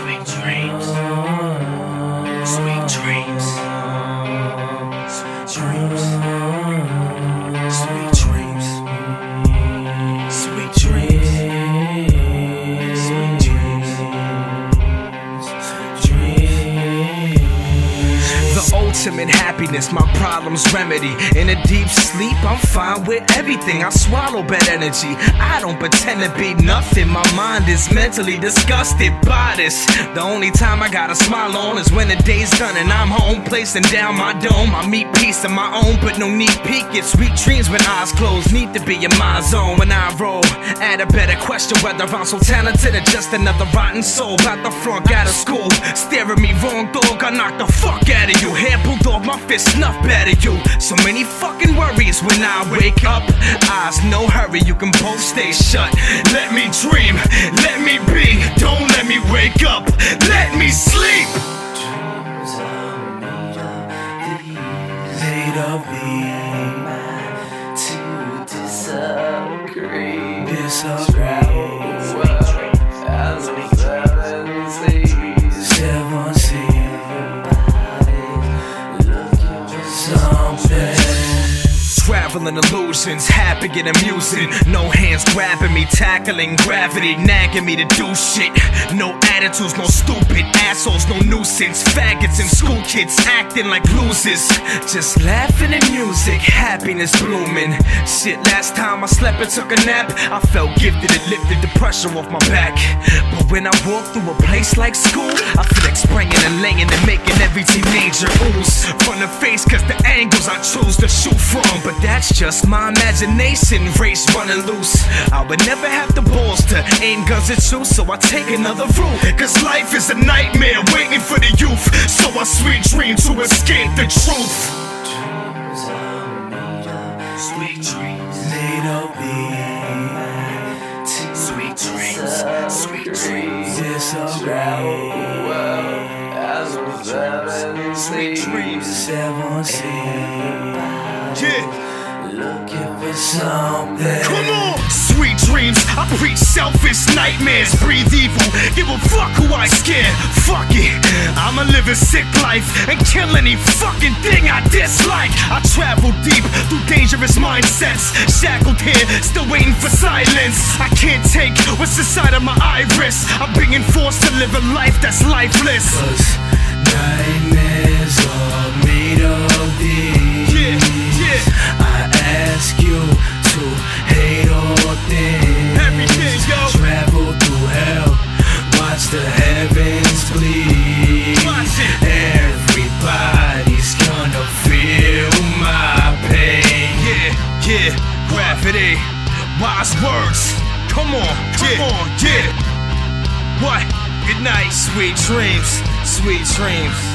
Sweet dreams. Sweet dreams. Sweet dreams. Sweet dreams. Sweet dreams. Sweet dreams. Sweet dreams. The ultimate happiness, my problems remedy. In a deep sleep, I'm fine with everything. I swallow bad energy. I don't pretend to be nothing. My mind is mentally disgusted by this. The only time I got a smile on is when the day's done and I'm home, placing down my dome. I meet peace of my own, but no need peek. It's sweet dreams when eyes closed. Need to be in my zone when I roll. Add a better question whether I'm so talented or just another rotten soul. About the flunk out of school. Stare at me wrong, dog. I knock the fuck out of you. Hair bulldog, my fist snuff bad at you. So many fucking worries when I wake up. Eyes, no hurry, you can both stay shut. Let me dream, let me be. Don't let me wake up, let me sleep. Dreams are made of these to disagree. As we seven seas, looking for something. Traveling illusions, happy and amusing. No hands grabbing me, tackling gravity, nagging me to do shit. No attitudes, no stupid assholes, no nuisance. Faggots and school kids acting like losers. Just laughing and music, happiness blooming. Shit, last time I slept and took a nap, I felt gifted, it lifted the pressure off my back. But when I walk through a place like school, I feel like spraying and laying and making every teenager ooze from the face, cause the angles I choose to shoot from. But that's just my imagination, race running loose. I would never have the balls to aim guns at you, so I take another route. Cause life is a nightmare waiting for the youth, so I sweet dream to escape the truth. Dreams are made of Sweet dreams made of these. Sweet dreams, sweet dreams. Travel the world as we seven Sweet dreams. seven seas. Yeah. Looking for something. Come on! Sweet dreams, I preach selfish nightmares. Breathe evil, give a fuck who I scare. Fuck it, I'ma live a sick life and kill any fucking thing I dislike. I travel deep through dangerous mindsets. Shackled here, still waiting for silence. I can't take what's inside of my iris. I'm being forced to live a life that's lifeless. Cause nightmares are made of these. Yeah, yeah. I ask you to hate all things. Everything, yo. Travel through hell, watch the heavens bleed. Watch it. Everybody's gonna feel my pain. Yeah, yeah, gravity, wise words. Come on, yeah. What? Good night, sweet dreams, sweet dreams.